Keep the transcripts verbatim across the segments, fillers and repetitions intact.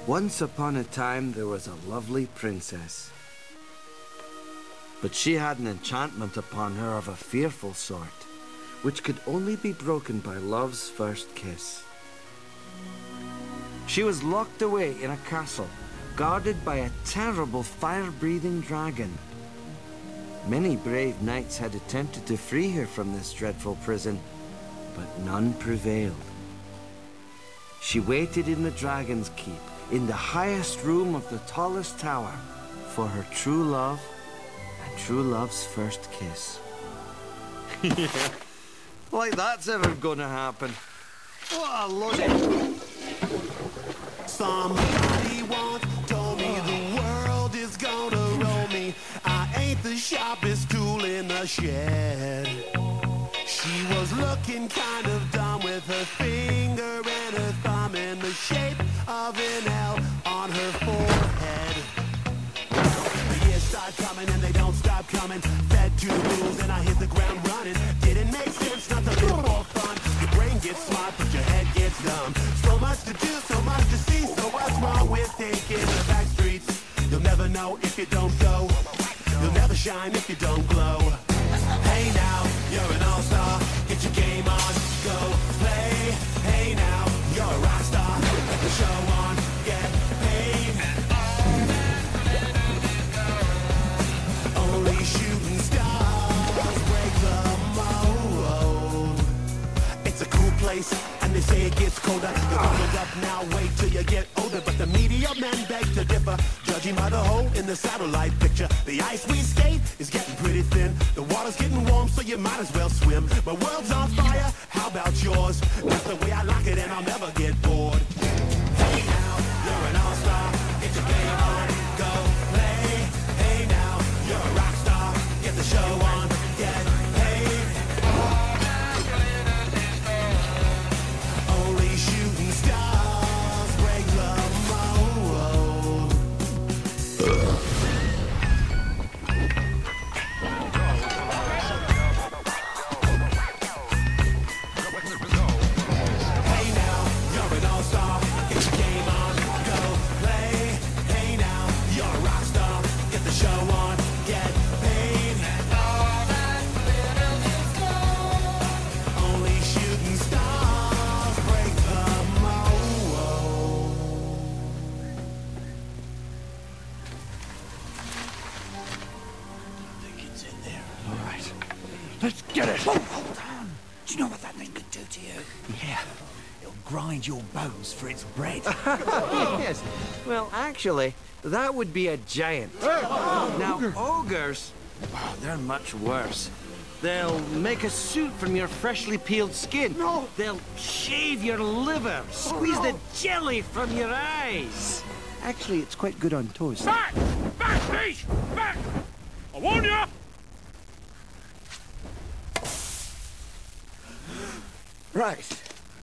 Once upon a time, there was a lovely princess. But she had an enchantment upon her of a fearful sort, which could only be broken by love's first kiss. She was locked away in a castle, guarded by a terrible fire-breathing dragon. Many brave knights had attempted to free her from this dreadful prison, but none prevailed. She waited in the Dragon's Keep, in the highest room of the tallest tower, for her true love and true love's first kiss. Yeah, like that's ever gonna happen. What a load of... Somebody once told me the world is gonna roll me. I ain't the sharpest tool in the shed. She was looking kind of dumb with her finger and her thumb in the shape of an L on her forehead. The years start coming and they don't stop coming. Fed to the rules and I hit the ground running. Didn't make sense not to live for fun. Your brain gets smart but your head gets dumb. So much to do, so much to see. So what's wrong with taking the back streets? You'll never know if you don't go. You'll never shine if you don't glow. Hey now, you're an all-star. Get your game on, go play. Hey now, you're a rock star. Let the show on, get paid. Only shooting stars break the mold. It's a cool place, and they say it gets colder. You're bundled up now, wait till you get older. But the media men beg to differ, judging by the hole in the satellite picture. The ice we skate is getting pretty thin. The water's getting warm, so you might as well swim. My world's on fire, how about yours? That's the way I like it, and I'll never get bored. Hey now, you're an all-star. Get your game on, go play. Hey now, you're a rock star. Get the show on, get paid. Only shooting stars break the mold. Hey now, you're an all-star. Get your game on, go play. Hey now, you're a rock star. Get the show on, get paid. Only shooting stars break the mold. I think it's in there. All right. Let's get it. Oh, hold on. Do you know what that thing could do to you? Yeah. It'll grind your bones for its bread. Yes. Well, actually, that would be a giant. Now, ogres, oh, they're much worse. They'll make a suit from your freshly peeled skin. No. They'll shave your liver, squeeze no. the jelly from your eyes. Actually, it's quite good on toast. Back! Back, please! Back! I warn you! Right.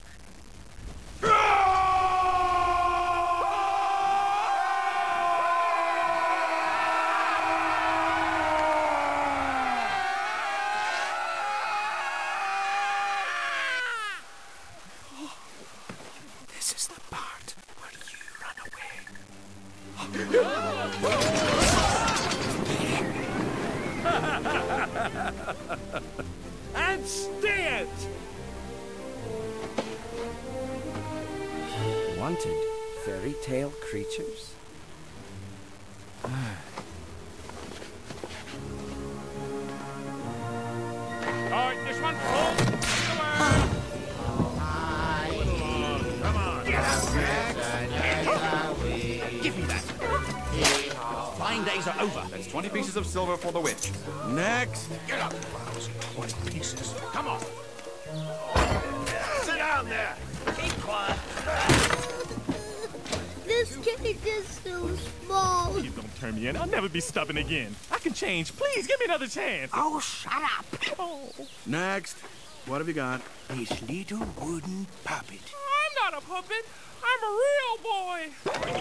This is the part where you run away. And stay it! Wanted fairy tale creatures? All right, this one, hold. Come on. Get up, Give me that. Flying days are over. That's twenty pieces of silver for the witch. Next. Get up. twenty pieces. Come on. Sit down there. Keep quiet. This cake is so small. Please don't turn me in. I'll never be stubborn again. I can change. Please give me another chance. Oh, shut up. Oh. Next. What have you got? This little wooden puppet. I'm not a puppet. I'm a real boy.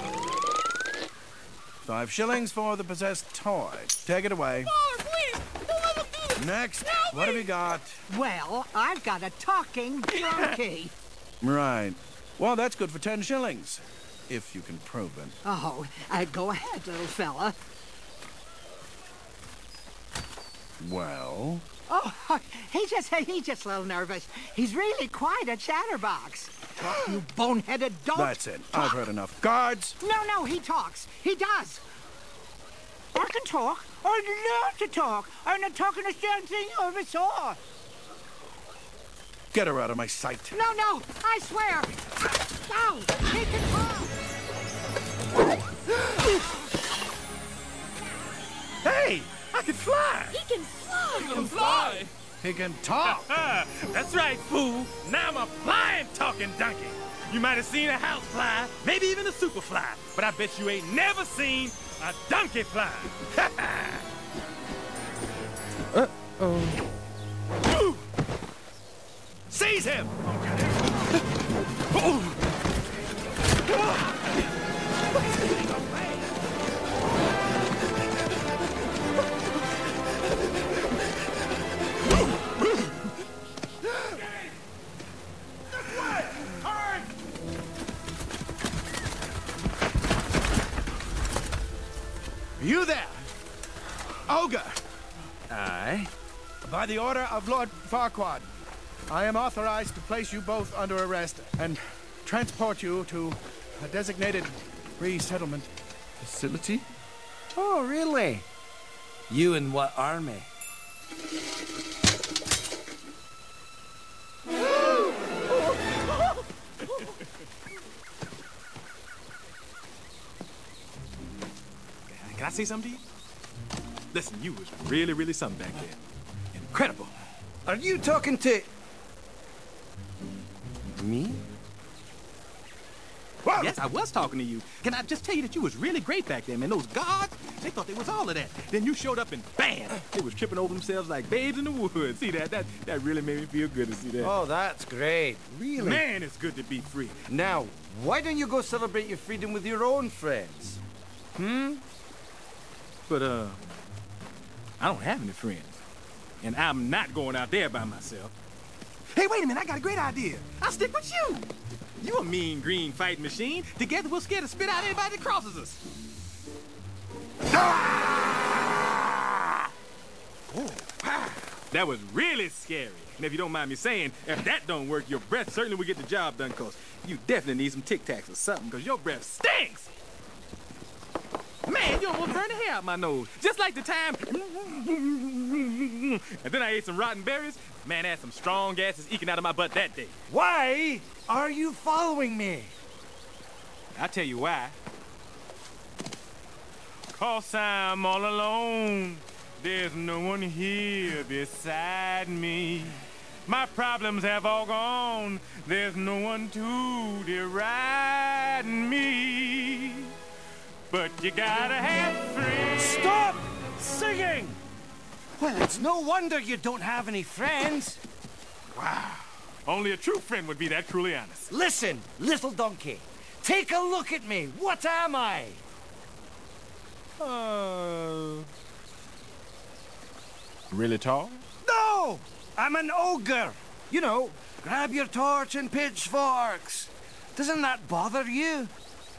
Five shillings for the possessed toy. Take it away. Father, please. Don't let him do this. Next. Help What have me. you got? Well, I've got a talking donkey. Right. Well, that's good for ten shillings. if you can prove it. Oh, uh, go ahead, little fella. Well? Oh, he just, he's just a little nervous. He's really quite a chatterbox. Talk, you boneheaded dog. That's it. I've heard enough. Guards! No, no, he talks. He does. I can talk. I love to talk. I'm not talking a damn thing you ever saw. Get her out of my sight. No, no, I swear. No, he can talk. Hey, I can fly. He can fly. He can fly. He can talk. That's right, fool. Now I'm a flying, talking donkey. You might have seen a house fly, maybe even a super fly, but I bet you ain't never seen a donkey fly. Uh-oh. Seize him! You there! Ogre! Aye? By the order of Lord Farquaad, I am authorized to place you both under arrest and transport you to a designated resettlement facility. Oh, really? You in what army? Can I say something to you? Listen, you was really, really something back there. Incredible. Are you talking to... me? Whoa. Yes, I was talking to you. Can I just tell you that you was really great back there, man? Those guards, they thought they was all of that. Then you showed up and bam! They was tripping over themselves like babes in the woods. See that? That that really made me feel good to see that. Oh, that's great. Really? Man, it's good to be free. Now, why don't you go celebrate your freedom with your own friends? Hmm? But, uh, I don't have any friends. And I'm not going out there by myself. Hey, wait a minute, I got a great idea. I'll stick with you. You a mean green fighting machine. Together we'll scare to spit out anybody that crosses us. Ah! Oh, ah. That was really scary. And if you don't mind me saying, if that don't work, your breath certainly will get the job done, cause you definitely need some Tic Tacs or something, cause your breath stinks. Man, you almost burned the hair out my nose. Just like the time. And then I ate some rotten berries. Man, I had some strong gases eking out of my butt that day. Why are you following me? I'll tell you why. Cause I'm all alone. There's no one here beside me. My problems have all gone. There's no one to deride me. But you gotta have friends. Stop singing! Well, it's no wonder you don't have any friends. Wow. Only a true friend would be that truly honest. Listen, little donkey. Take a look at me. What am I? Uh... Really tall? No! I'm an ogre. You know, grab your torch and pitchforks. Doesn't that bother you?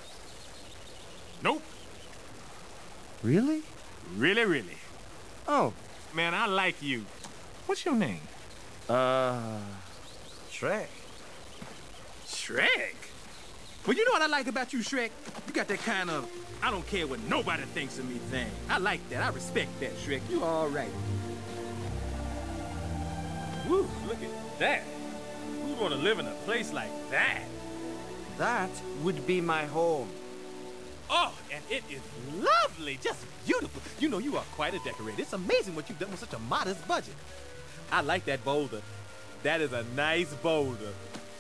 Nope. Really? Really, really. Oh. Man, I like you. What's your name? Uh... Shrek. Shrek? Well, you know what I like about you, Shrek? You got that kind of, I don't care what nobody thinks of me thing. I like that. I respect that, Shrek. You all right. Woo, look at that. Who'd want to live in a place like that? That would be my home. Oh, and it is lovely, just beautiful. You know, you are quite a decorator. It's amazing what you've done with such a modest budget. I like that boulder. That is a nice boulder.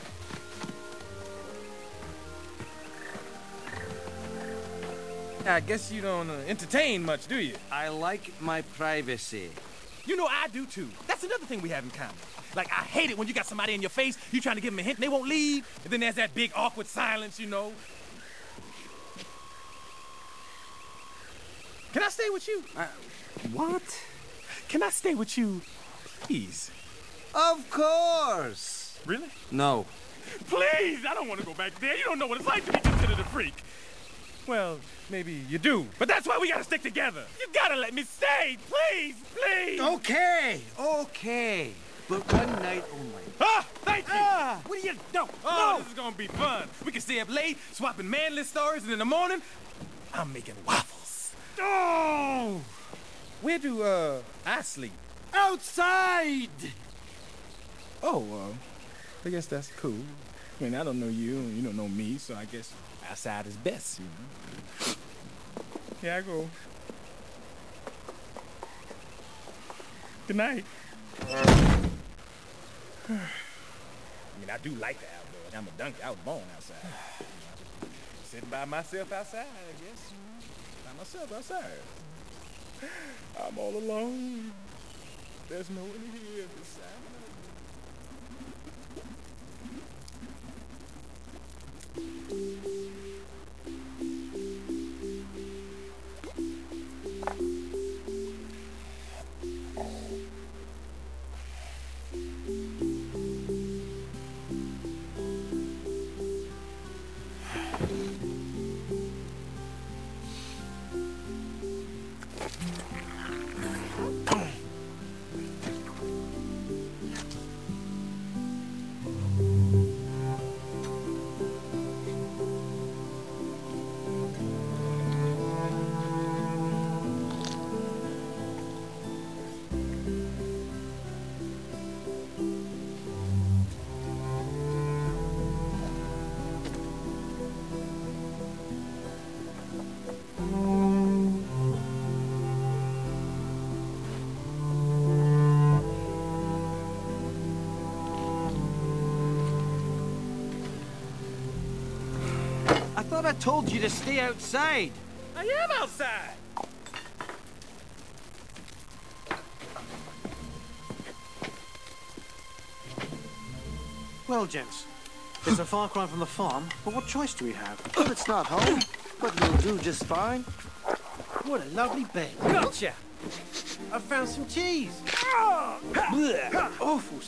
I guess you don't uh, entertain much, do you? I like my privacy. You know, I do too. That's another thing we have in common. Like, I hate it when you got somebody in your face, you trying to give them a hint, and they won't leave, and then there's that big awkward silence, you know. Can I stay with you? Uh, what? Can I stay with you, please? Of course. Really? No. Please! I don't want to go back there. You don't know what it's like to be considered a freak. Well, maybe you do, but that's why we gotta stick together. You gotta let me stay, please, please! Okay, okay. But one night only. Ah, thank you! Ah. What do you know? Oh, no. This is gonna be fun. We can stay up late, swapping manly stories, and in the morning, I'm making waffles. Oh! Where do, uh, I sleep? Outside! Oh, uh, I guess that's cool. I mean, I don't know you, and you don't know me, so I guess outside is best, you know? Here I go. Good night. I mean, I do like the outdoors. I'm a donkey. I was born outside. You know, sitting by myself outside, I guess. By myself outside. I'm all alone. There's no one here beside me. I thought I told you to stay outside. I am outside. Well, gents, it's a far cry from the farm, but what choice do we have? Well, it's not home, but we'll do just fine. What a lovely bed. Gotcha. I found some cheese. Awful